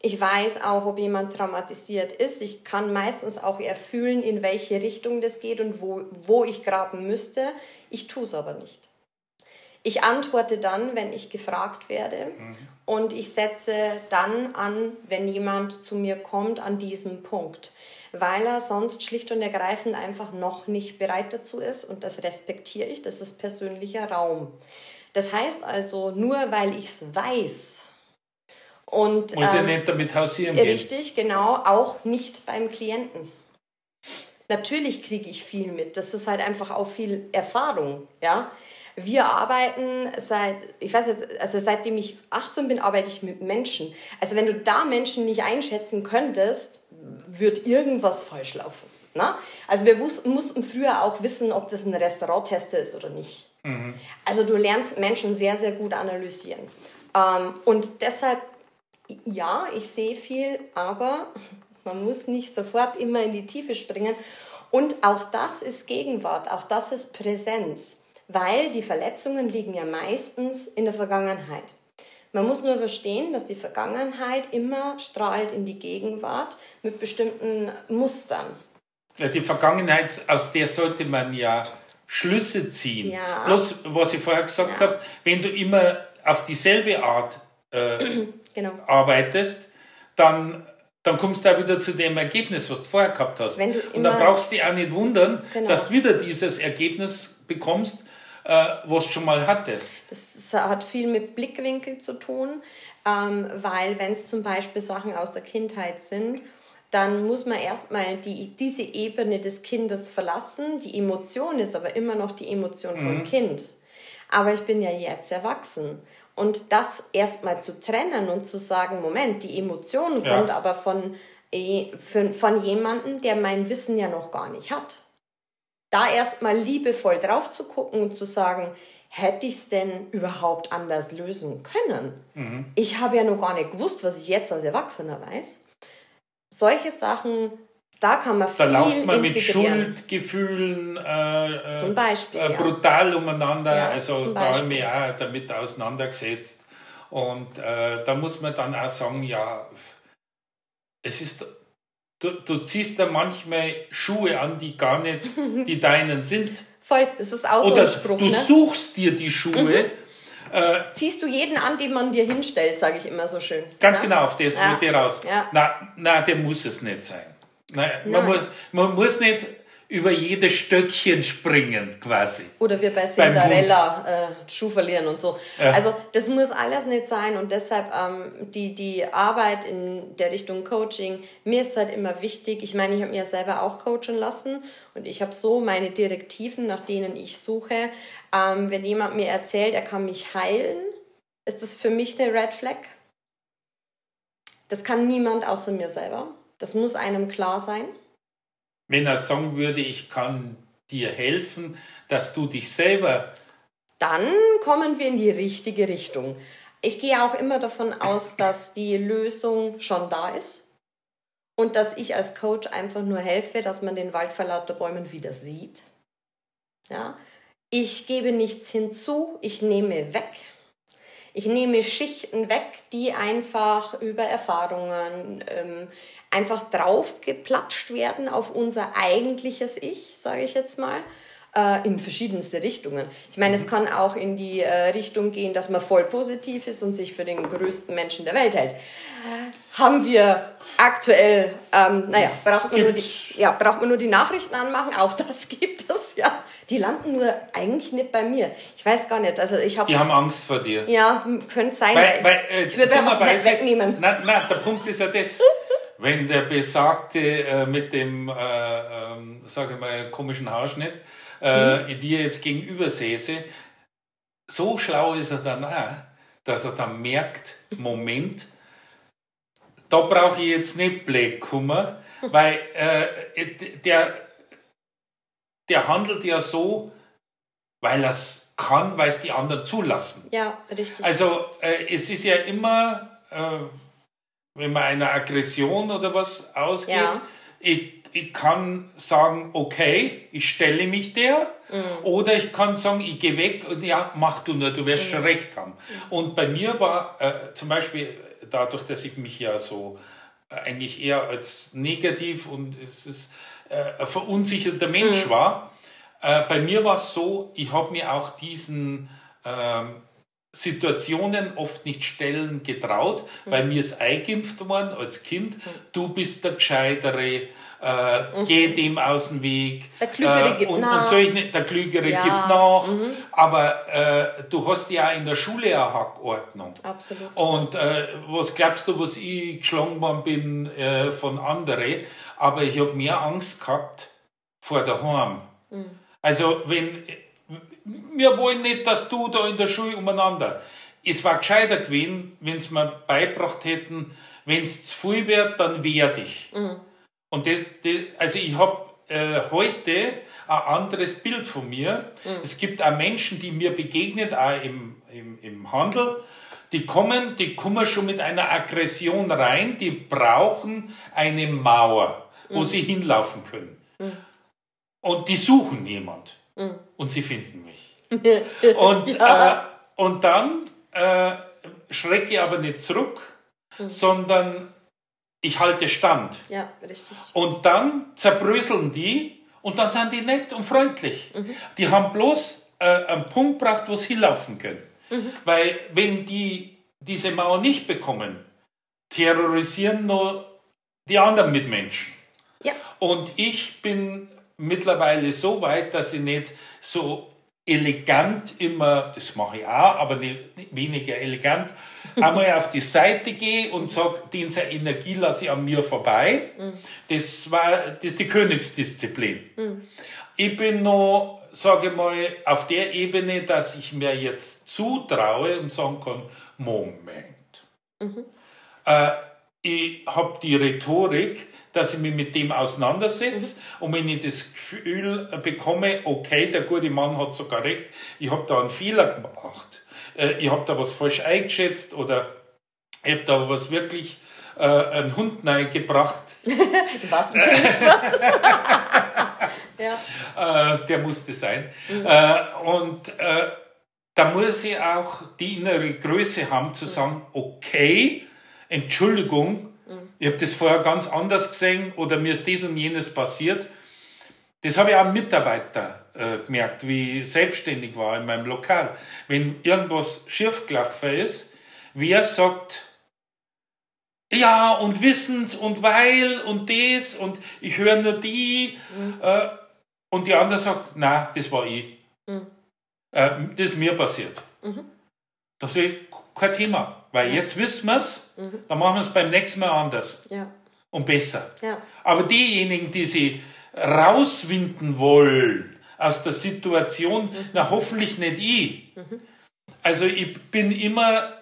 Ich weiß auch, ob jemand traumatisiert ist. Ich kann meistens auch erfühlen, in welche Richtung das geht und wo, wo ich graben müsste. Ich tue es aber nicht. Ich antworte dann, wenn ich gefragt werde. Mhm. Und ich setze dann an, wenn jemand zu mir kommt, an diesem Punkt. Weil er sonst schlicht und ergreifend einfach noch nicht bereit dazu ist. Und das respektiere ich. Das ist persönlicher Raum. Das heißt also, nur weil ich es weiß, und, muss ähm, ich nicht damit hausieren gehen. Richtig, genau, auch nicht beim Klienten. Natürlich kriege ich viel mit, das ist halt einfach auch viel Erfahrung, ja. Wir arbeiten seit, ich weiß nicht, also seitdem ich achtzehn bin, arbeite ich mit Menschen. Also wenn du da Menschen nicht einschätzen könntest, wird irgendwas falsch laufen. Na? Also wir wus- mussten früher auch wissen, ob das ein Restauranttester ist oder nicht. Mhm. Also du lernst Menschen sehr, sehr gut analysieren. Ähm, und deshalb, ja, ich sehe viel, aber man muss nicht sofort immer in die Tiefe springen. Und auch das ist Gegenwart, auch das ist Präsenz, weil die Verletzungen liegen ja meistens in der Vergangenheit. Man muss nur verstehen, dass die Vergangenheit immer strahlt in die Gegenwart mit bestimmten Mustern. Ja, die Vergangenheit, aus der sollte man ja Schlüsse ziehen. Ja. Bloß, was ich vorher gesagt ja. habe, wenn du immer auf dieselbe Art äh, genau. arbeitest, dann, dann kommst du auch wieder zu dem Ergebnis, was du vorher gehabt hast. Wenn du immer, und dann brauchst du dich auch nicht wundern, genau. dass du wieder dieses Ergebnis bekommst, äh, was du schon mal hattest. Das hat viel mit Blickwinkel zu tun, ähm, weil wenn es zum Beispiel Sachen aus der Kindheit sind, dann muss man erstmal die, diese Ebene des Kindes verlassen. Die Emotion ist aber immer noch die Emotion vom mhm. Kind. Aber ich bin ja jetzt erwachsen. Und das erstmal zu trennen und zu sagen, Moment, die Emotion ja. kommt aber von, äh, von, von jemandem, der mein Wissen ja noch gar nicht hat. Da erstmal liebevoll drauf zu gucken und zu sagen, hätte ich es denn überhaupt anders lösen können? Mhm. Ich habe ja noch gar nicht gewusst, was ich jetzt als Erwachsener weiß. Solche Sachen, da kann man da viel lauft man mit integrieren. Schuldgefühlen äh, zum Beispiel, äh, ja. brutal umeinander. Ja, also da habe ich mich auch damit auseinandergesetzt. Und äh, da muss man dann auch sagen, ja, es ist, du, du ziehst da manchmal Schuhe an, die gar nicht die deinen sind. Voll, das ist auch Oder so ein Spruch. Du ne? suchst dir die Schuhe. Mhm. Äh, Ziehst du jeden an, den man dir hinstellt, sage ich immer so schön. Ganz ja? genau, auf das ja. mit dir raus. Ja. Nein, nein, der muss es nicht sein. Nein, man, mu- man muss nicht über jedes Stöckchen springen, quasi. Oder wir bei Cinderella äh, Schuh verlieren und so. Ja. Also das muss alles nicht sein und deshalb ähm, die, die Arbeit in der Richtung Coaching, mir ist halt immer wichtig, ich meine, ich habe mir ja selber auch coachen lassen und ich habe so meine Direktiven, nach denen ich suche. Ähm, wenn jemand mir erzählt, er kann mich heilen, ist das für mich eine Red Flag. Das kann niemand außer mir selber. Das muss einem klar sein. Wenn er sagen würde, ich kann dir helfen, dass du dich selber... Dann kommen wir in die richtige Richtung. Ich gehe auch immer davon aus, dass die Lösung schon da ist und dass ich als Coach einfach nur helfe, dass man den Wald vor lauter Bäumen wieder sieht. Ja? Ich gebe nichts hinzu, ich nehme weg. Ich nehme Schichten weg, die einfach über Erfahrungen ähm, einfach draufgeplatscht werden auf unser eigentliches Ich, sage ich jetzt mal, äh, in verschiedenste Richtungen. Ich meine, es kann auch in die äh, Richtung gehen, dass man voll positiv ist und sich für den größten Menschen der Welt hält. Haben wir aktuell, ähm, naja, braucht man, nur die, ja, braucht man nur die Nachrichten anmachen, auch das gibt es, ja. Die landen nur eigentlich nicht bei mir. Ich weiß gar nicht, also ich habe... Die haben Angst vor dir. Ja, könnte sein, weil, weil, äh, ich würde mir was nicht wegnehmen. Nein, nein, der Punkt ist ja das, wenn der Besagte äh, mit dem, äh, äh, sage ich mal, komischen Haarschnitt äh, mhm. dir jetzt gegenüber säße, so schlau ist er dann auch, dass er dann merkt, Moment, da brauche ich jetzt nicht Black kommen, weil äh, der, der handelt ja so, weil er es kann, weil es die anderen zulassen. Ja, richtig. Also äh, es ist ja immer, äh, wenn man einer Aggression oder was ausgeht, ja. ich, ich kann sagen, okay, ich stelle mich der, mhm. oder ich kann sagen, ich gehe weg und ja, mach du nur, du wirst mhm. schon recht haben. Mhm. Und bei mir war äh, zum Beispiel dadurch, dass ich mich ja so eigentlich eher als negativ und es ist äh, ein verunsicherter Mensch mhm. war, äh, bei mir war es so, ich habe mir auch diesen ähm, Situationen oft nicht stellen getraut, mhm. weil mir ist eingeimpft worden als Kind, mhm. du bist der Gescheitere, äh, mhm. geh dem aus dem Weg. Der Klügere äh, gibt und, nach. Und solch nicht, der Klügere ja. gibt nach. Mhm. Aber äh, du hast ja auch in der Schule eine Hackordnung. Absolut. Und äh, was glaubst du, was ich geschlagen worden bin äh, von anderen? Aber ich habe mehr Angst gehabt vor daheim. Mhm. Also wenn... Wir wollen nicht, dass du da in der Schule umeinander. Es war gescheiter gewesen, wenn sie mir beigebracht hätten, wenn es zu viel wird, dann wehr dich. Mhm. Und das, das, also ich habe äh, heute ein anderes Bild von mir. Mhm. Es gibt auch Menschen, die mir begegnen, auch im, im, im Handel, die kommen, die kommen schon mit einer Aggression rein, die brauchen eine Mauer, wo mhm. sie hinlaufen können. Mhm. Und die suchen jemand. Mhm. Und sie finden mich. und, ja. äh, und dann äh, schrecke ich aber nicht zurück, mhm. sondern ich halte Stand. Ja, richtig. Und dann zerbröseln die und dann sind die nett und freundlich. Mhm. Die haben bloß äh, einen Punkt gebracht, wo sie hinlaufen können. Mhm. Weil wenn die diese Mauer nicht bekommen, terrorisieren nur die anderen Mitmenschen. Ja. Und ich bin mittlerweile so weit, dass ich nicht so elegant immer, das mache ich auch, aber nicht, nicht weniger elegant, einmal auf die Seite gehe und sage, den seine Energie lasse ich an mir vorbei. Mhm. Das war das ist die Königsdisziplin. Mhm. Ich bin noch, sage ich mal, auf der Ebene, dass ich mir jetzt zutraue und sagen kann, Moment. Mhm. Äh, ich habe die Rhetorik, dass ich mich mit dem auseinandersetze. Mhm. Und wenn ich das Gefühl bekomme, okay, der gute Mann hat sogar recht, ich habe da einen Fehler gemacht, äh, ich habe da was falsch eingeschätzt oder ich habe da was wirklich äh, einen Hund reingebracht. Im wahrsten Sinne des Wortes. ja. äh, der musste sein. Mhm. Äh, und äh, da muss ich auch die innere Größe haben, zu sagen, okay, Entschuldigung, ich habe das vorher ganz anders gesehen oder mir ist das und jenes passiert. Das habe ich auch am Mitarbeiter äh, gemerkt, wie ich selbstständig war in meinem Lokal. Wenn irgendwas schief gelaufen ist, wer sagt, ja und wissens und weil und das und ich höre nur die mhm. äh, und die andere sagt, nein, das war ich. Mhm. Äh, das ist mir passiert. Mhm. Da sage ich, kein Thema, weil ja. jetzt wissen wir es, mhm. dann machen wir es beim nächsten Mal anders ja. und besser. Ja. Aber diejenigen, die sie rauswinden wollen aus der Situation, mhm. na hoffentlich nicht ich. Mhm. Also ich bin immer,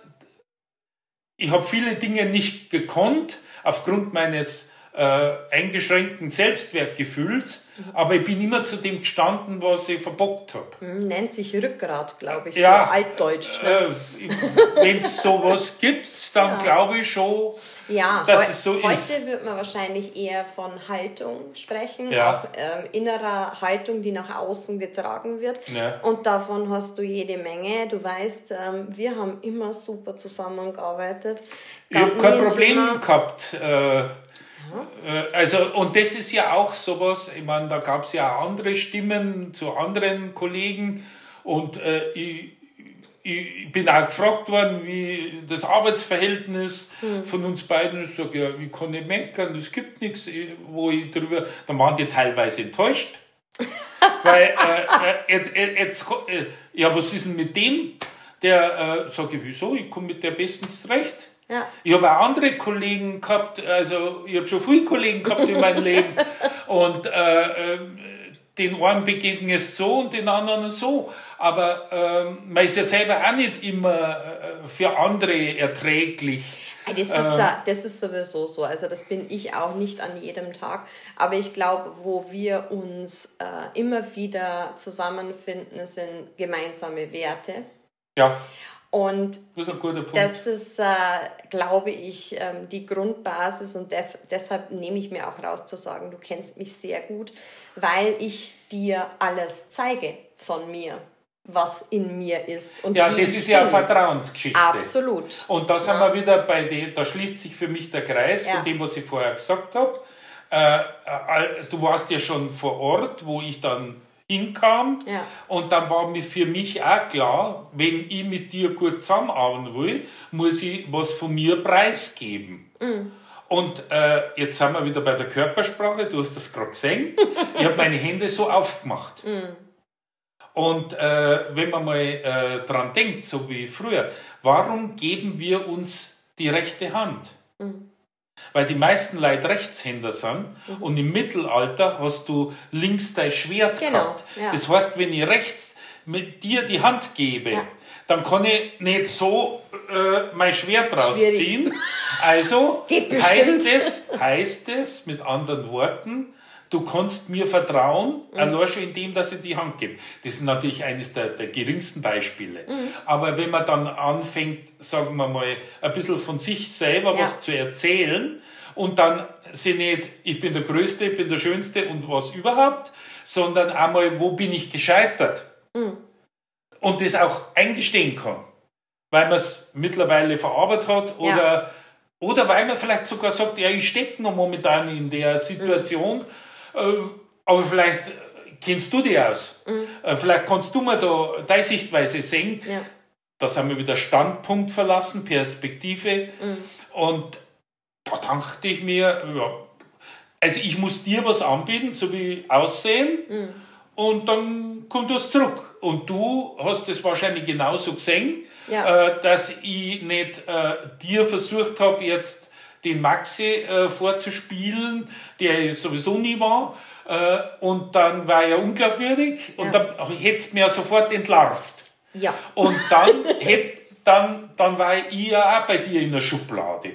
ich habe viele Dinge nicht gekonnt, aufgrund meines äh, eingeschränkten Selbstwertgefühls, mhm. aber ich bin immer zu dem gestanden, was ich verbockt habe. Nennt sich Rückgrat, glaube ich, ja, so altdeutsch. Ne? Äh, Wenn es sowas gibt, dann ja. glaube ich schon, ja, dass es so heute ist. Heute wird man wahrscheinlich eher von Haltung sprechen, ja. auch ähm, innerer Haltung, die nach außen getragen wird. Ja. Und davon hast du jede Menge. Du weißt, ähm, wir haben immer super zusammengearbeitet. Ich habe kein Problem Thema. gehabt. Äh, Also, und das ist ja auch sowas, ich meine, da gab es ja auch andere Stimmen zu anderen Kollegen und äh, ich, ich bin auch gefragt worden, wie das Arbeitsverhältnis hm. von uns beiden ist. Ich sage, ja, ich kann nicht meckern, es gibt nichts, wo ich drüber, dann waren die teilweise enttäuscht, weil äh, jetzt, jetzt, äh, ja, was ist denn mit dem? Der, äh, sage ich, wieso, ich komme mit der bestens zurecht. Ja. Ich habe auch andere Kollegen gehabt, also ich habe schon viele Kollegen gehabt in meinem Leben und äh, den einen begegnen es so und den anderen so, aber äh, man ist ja selber auch nicht immer äh, für andere erträglich. Das ist, äh, das ist sowieso so, also das bin ich auch nicht an jedem Tag, aber ich glaube, wo wir uns äh, immer wieder zusammenfinden, sind gemeinsame Werte. Ja. Und das ist ein guter Punkt. Das ist, äh, glaube ich, ähm, die Grundbasis und def- deshalb nehme ich mir auch raus zu sagen, du kennst mich sehr gut, weil ich dir alles zeige von mir. was in mir ist. Und ja, wie das ich ist ja eine bin. Vertrauensgeschichte. Absolut. Und da sind Ja. wir wieder bei dem, da schließt sich für mich der Kreis Ja. von dem, was ich vorher gesagt habe. Äh, äh, du warst ja schon vor Ort, wo ich dann hinkam. Ja. Und dann war mir für mich auch klar, wenn ich mit dir gut zusammenarbeiten will, muss ich was von mir preisgeben. Mhm. Und äh, jetzt sind wir wieder bei der Körpersprache, du hast das gerade gesehen. Ich habe meine Hände so aufgemacht. Mhm. Und äh, wenn man mal äh, dran denkt, so wie früher, warum geben wir uns die rechte Hand? Mhm. Weil die meisten Leute Rechtshänder sind mhm. und im Mittelalter hast du links dein Schwert genau. gehabt. Ja. Das heißt, wenn ich rechts mit dir die Hand gebe, ja. dann kann ich nicht so äh, mein Schwert rausziehen. Schwierig. Also heißt es, heißt es mit anderen Worten, du kannst mir vertrauen, mhm. allein schon in dem, dass ich die Hand gebe. Das ist natürlich eines der, der geringsten Beispiele. Mhm. Aber wenn man dann anfängt, sagen wir mal, ein bisschen von sich selber ja. was zu erzählen und dann sie nicht, ich bin der Größte, ich bin der Schönste und was überhaupt, sondern einmal, wo bin ich gescheitert? Mhm. Und das auch eingestehen kann, weil man es mittlerweile verarbeitet hat oder, ja. oder weil man vielleicht sogar sagt, ja, ich stecke noch momentan in der Situation, mhm. aber vielleicht kennst du dich aus. Mhm. Vielleicht kannst du mir da deine Sichtweise sehen. Ja. Da sind wir wieder Standpunkt verlassen, Perspektive. Mhm. Und da dachte ich mir, ja, also ich muss dir was anbieten, so wie aussehen. Mhm. Und dann kommt das zurück. Und du hast das wahrscheinlich genauso gesehen, ja. dass ich nicht äh, dir versucht habe, jetzt den Maxi äh, vorzuspielen, der sowieso nie war. Äh, und dann war er unglaubwürdig ja. und dann hätte es mir sofort entlarvt. Ja. Und dann, hätt, dann, dann war ich ja auch bei dir in der Schublade.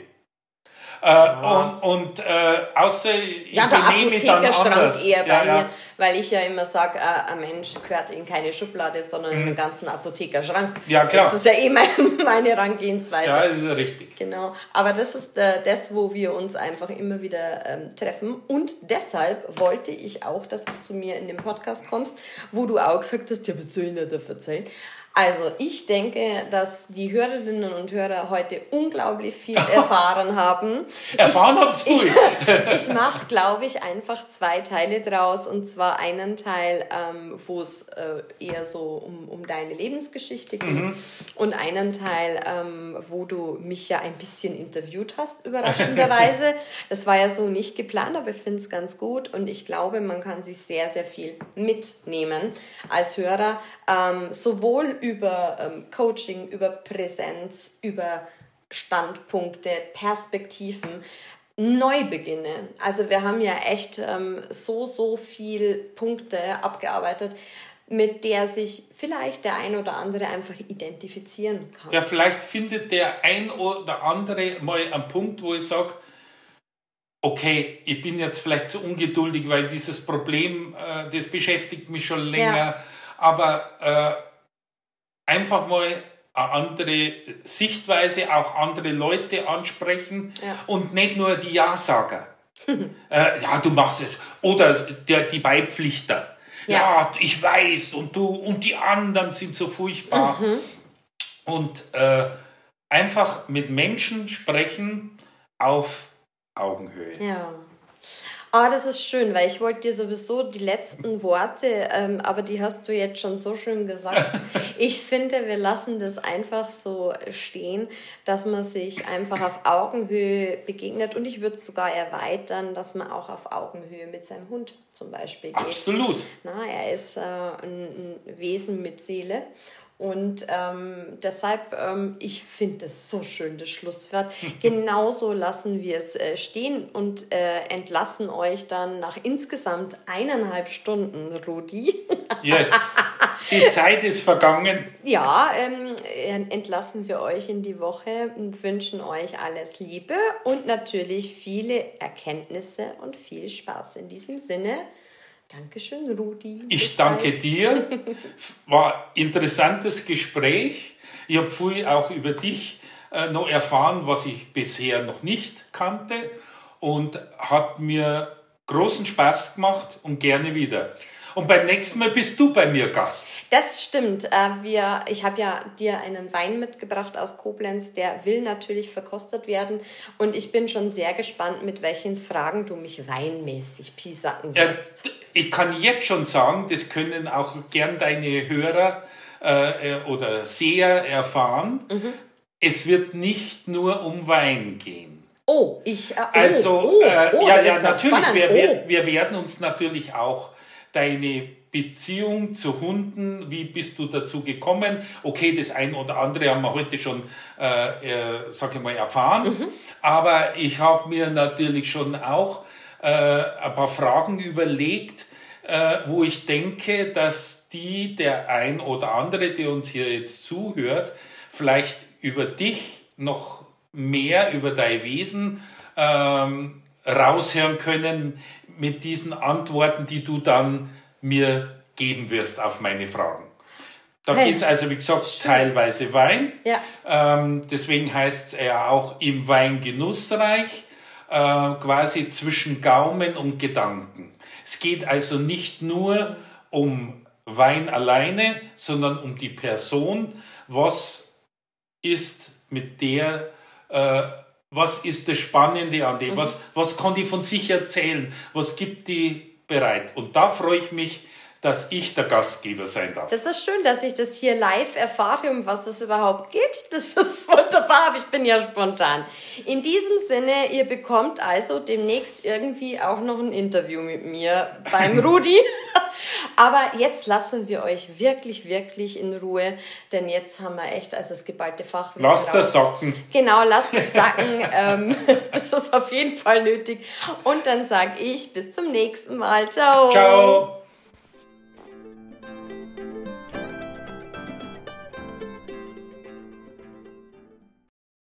Äh, ja. Und, und äh, außer ich ja, der Apothekerschrank eher bei ja, mir, ja. weil ich ja immer sage, äh, ein Mensch gehört in keine Schublade, sondern mhm. in den ganzen Apothekerschrank. Ja, klar. Das ist ja eh meine, meine Herangehensweise. Ja, das ist ja richtig. Genau, aber das ist äh, das, wo wir uns einfach immer wieder ähm, treffen und deshalb wollte ich auch, dass du zu mir in den Podcast kommst, wo du auch gesagt hast, ja, was soll ich denn da erzählen? Also ich denke, dass die Hörerinnen und Hörer heute unglaublich viel erfahren haben. Erfahren haben sie viel. Ich, ich mache, glaube ich, einfach zwei Teile draus. Und zwar einen Teil, ähm, wo es äh, eher so um, um deine Lebensgeschichte geht. Mhm. Und einen Teil, ähm, wo du mich ja ein bisschen interviewt hast, überraschenderweise. Das war ja so nicht geplant, aber ich finde es ganz gut. Und ich glaube, man kann sich sehr, sehr viel mitnehmen als Hörer. Ähm, sowohl über ähm, Coaching, über Präsenz, über Standpunkte, Perspektiven, Neubeginne. Also wir haben ja echt ähm, so, so viele Punkte abgearbeitet, mit der sich vielleicht der ein oder andere einfach identifizieren kann. Ja, vielleicht findet der ein oder andere mal einen Punkt, wo ich sage, okay, ich bin jetzt vielleicht zu ungeduldig, weil dieses Problem, äh, das beschäftigt mich schon länger, ja. aber äh, einfach mal eine andere Sichtweise, auch andere Leute ansprechen ja. und nicht nur die Ja-Sager. äh, ja, du machst es. Oder der, die Beipflichter. Ja. ja, ich weiß und du und die anderen sind so furchtbar. Mhm. Und äh, einfach mit Menschen sprechen auf Augenhöhe. Ja. Ah, das ist schön, weil ich wollte dir sowieso die letzten Worte, ähm, aber die hast du jetzt schon so schön gesagt. Ich finde, wir lassen das einfach so stehen, dass man sich einfach auf Augenhöhe begegnet und ich würde es sogar erweitern, dass man auch auf Augenhöhe mit seinem Hund zum Beispiel geht. Absolut. Na, er ist äh, ein, ein Wesen mit Seele. Und ähm, deshalb, ähm, ich finde das so schön, das Schlusswort. Genauso lassen wir es äh, stehen und äh, entlassen euch dann nach insgesamt eineinhalb Stunden, Rudi. Yes, die Zeit ist vergangen. Ja, ähm, entlassen wir euch in die Woche und wünschen euch alles Liebe und natürlich viele Erkenntnisse und viel Spaß. In diesem Sinne, Dankeschön, Rudi. Ich danke dir. War ein interessantes Gespräch. Ich habe viel auch über dich äh, noch erfahren, was ich bisher noch nicht kannte. Und hat mir großen Spaß gemacht und gerne wieder. und beim nächsten Mal bist du bei mir Gast. Das stimmt. Äh, wir, ich habe ja dir einen Wein mitgebracht aus Koblenz, der will natürlich verkostet werden und ich bin schon sehr gespannt, mit welchen Fragen du mich weinmäßig piesacken wirst. Ja, ich kann jetzt schon sagen, das können auch gern deine Hörer äh, oder Seher erfahren. Mhm. Es wird nicht nur um Wein gehen. Oh, ich... Äh, oh, also, oh, äh, oh, ja, ja, natürlich. Wir, oh. wir, wir werden uns natürlich auch deine Beziehung zu Hunden, wie bist du dazu gekommen? Okay, das eine oder andere haben wir heute schon, äh, äh, sag ich mal, erfahren. Mhm. Aber ich habe mir natürlich schon auch äh, ein paar Fragen überlegt, äh, wo ich denke, dass die, der ein oder andere, der uns hier jetzt zuhört, vielleicht über dich noch mehr, über dein Wesen ähm, raushören können mit diesen Antworten, die du dann mir geben wirst auf meine Fragen. Da hey. Geht es also, wie gesagt, Schön. Teilweise Wein. Ja. Ähm, deswegen heißt es ja auch im Weingenussreich, äh, quasi zwischen Gaumen und Gedanken. Es geht also nicht nur um Wein alleine, sondern um die Person. Was ist mit der, äh, was ist das Spannende an dem? Mhm. Was, was kann die von sich erzählen? Was gibt die bereit? Und da freue ich mich, dass ich der Gastgeber sein darf. Das ist schön, dass ich das hier live erfahre, um was es überhaupt geht. Das ist wunderbar, aber ich bin ja spontan. In diesem Sinne, ihr bekommt also demnächst irgendwie auch noch ein Interview mit mir beim Rudi. Aber jetzt lassen wir euch wirklich, wirklich in Ruhe, denn jetzt haben wir echt also das geballte Fachwissen Lasst es sacken. Genau, lasst es sacken. ähm, das ist auf jeden Fall nötig. Und dann sage ich bis zum nächsten Mal. Ciao. Ciao.